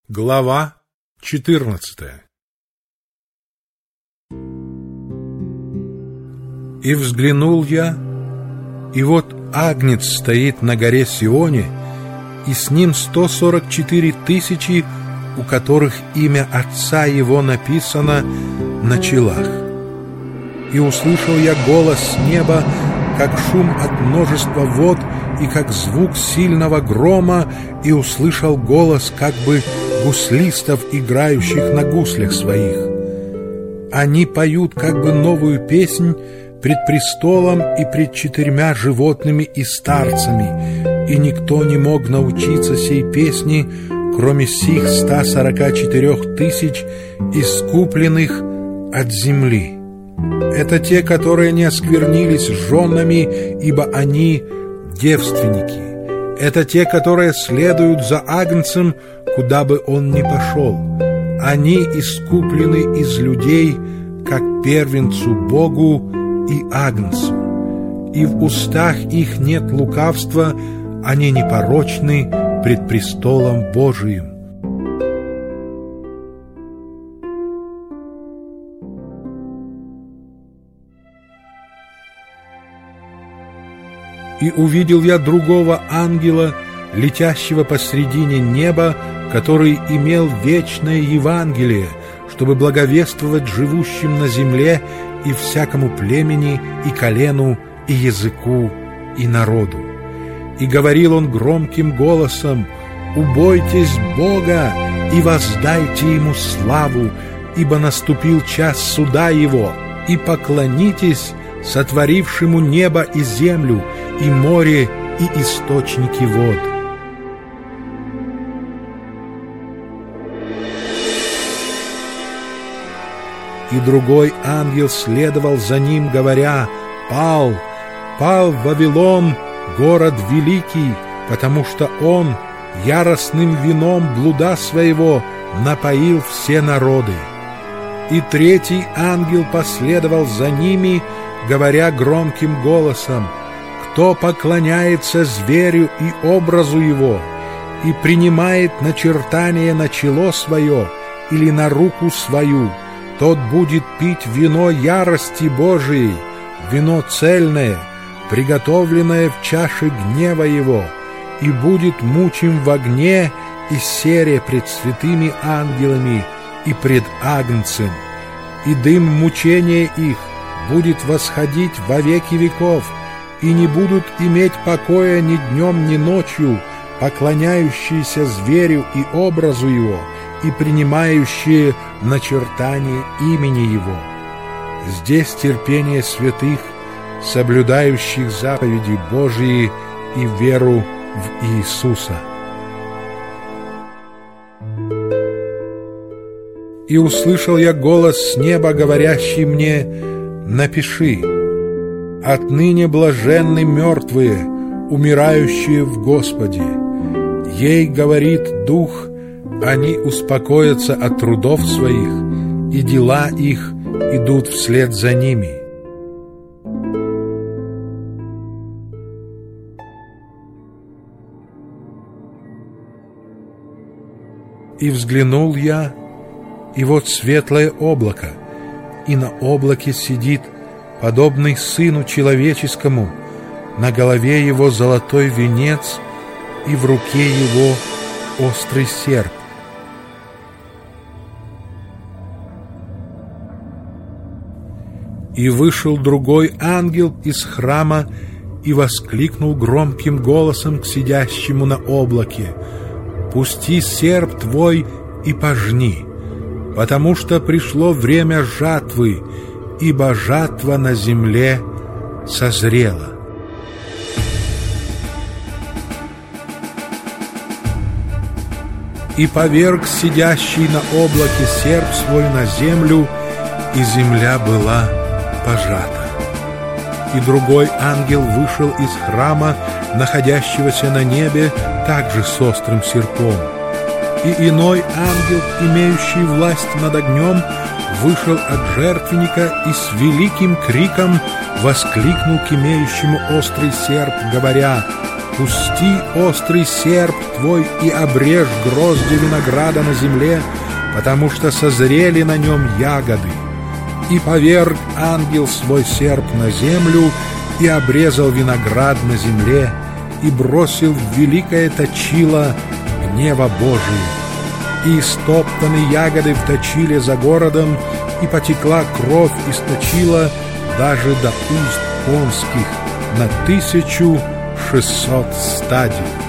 Глава 14. И взглянул я, и вот Агнец стоит на горе Сионе, и с ним 144 тысячи, у которых имя Отца Его написано на челах. И услышал я голос с неба, как шум от множества вод, и как звук сильного грома, и услышал голос как бы гуслистов, играющих на гуслях своих. Они поют как бы новую песнь пред престолом и пред 4 животными и старцами, и никто не мог научиться сей песни, кроме сих 144 тысяч, искупленных от земли. Это те, которые не осквернились женами, ибо они девственники. Это те, которые следуют за Агнцем, куда бы он ни пошел. Они искуплены из людей, как первенцу Богу и Агнцу. И в устах их нет лукавства, они непорочны пред престолом Божиим. И увидел я другого ангела, летящего посредине неба, который имел вечное Евангелие, чтобы благовествовать живущим на земле и всякому племени, и колену, и языку, и народу. И говорил он громким голосом: «Убойтесь Бога и воздайте Ему славу, ибо наступил час суда Его, и поклонитесь сотворившему небо и землю, и море, и источники вод». И другой ангел следовал за ним, говоря: «Пал, пал Вавилон, город великий, потому что он яростным вином блуда своего напоил все народы». И третий ангел последовал за ними, говоря громким голосом: «Кто поклоняется зверю и образу его, и принимает начертание на чело свое или на руку свою, тот будет пить вино ярости Божией, вино цельное, приготовленное в чаше гнева его, и будет мучим в огне и сере пред святыми ангелами и пред Агнцем, и дым мучения их будет восходить во веки веков, и не будут иметь покоя ни днем, ни ночью, поклоняющиеся зверю и образу его, и принимающие начертание имени его. Здесь терпение святых, соблюдающих заповеди Божии и веру в Иисуса. И услышал я голос с неба, говорящий мне: «Напиши: отныне блаженны мертвые, умирающие в Господе. Ей говорит Дух, они успокоятся от трудов своих, и дела их идут вслед за ними». И взглянул я, и вот светлое облако, и на облаке сидит подобный Сыну Человеческому, на голове Его золотой венец, и в руке Его острый серп. И вышел другой ангел из храма и воскликнул громким голосом к сидящему на облаке: «Пусти серп твой и пожни, потому что пришло время жатвы, ибо жатва на земле созрела». И поверг сидящий на облаке серп свой на землю, и земля была пожата. И другой ангел вышел из храма, находящегося на небе, также с острым серпом. И иной ангел, имеющий власть над огнем, вышел от жертвенника и с великим криком воскликнул к имеющему острый серп, говоря: Пусти острый серп твой и обрежь грозди винограда на земле, потому что созрели на нем ягоды. И поверг ангел свой серп на землю, и обрезал виноград на земле, и бросил в великое точило гнева Божия. И стоптаны ягоды в точиле за городом, и потекла кровь из точила даже до уст конских на 1600 стадий.